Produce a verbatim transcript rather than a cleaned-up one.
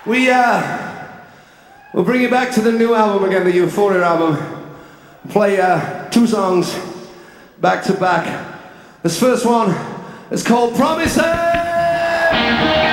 We, uh, we'll bring you back to the new album again, the Euphoria album. Play uh, two songs back to back. This first one is called Promises!